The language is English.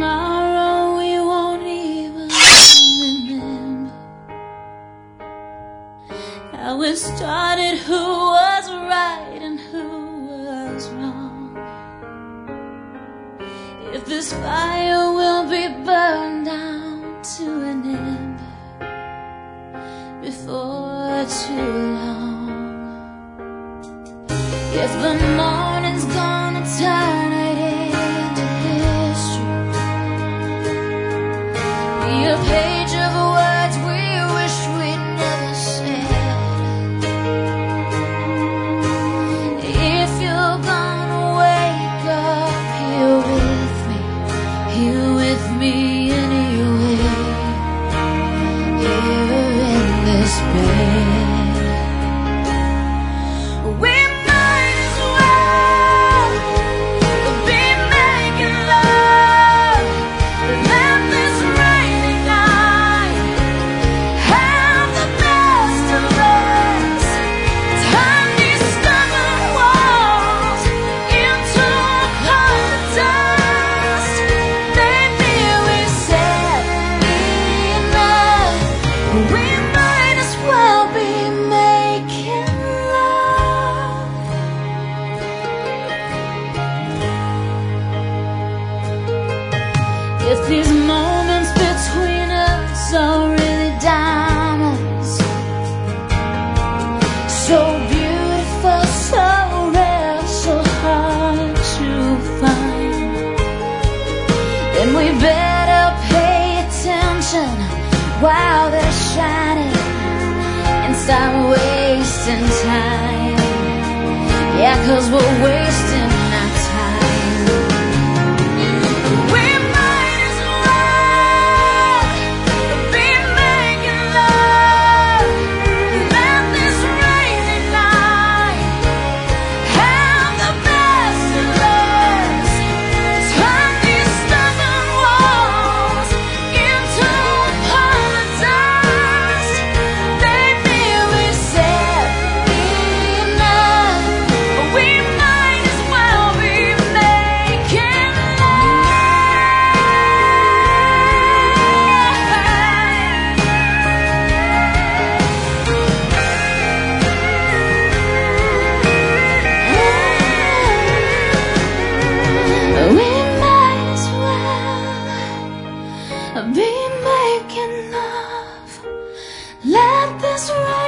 tomorrow we won't even remember how it started, who was right and who was wrong. If this fire will be burned down to an ember before too long. If the morning's gonna turn it into history, be a page of words we wish we'd never said. If you're gonna wake up here with me anyway, here in this bed. If these moments between us are really diamonds, so beautiful, so rare, so hard to find, then we better pay attention while they're shining and stop wasting time. Yeah, 'cause we're wasting our time. Be making love. Let this rain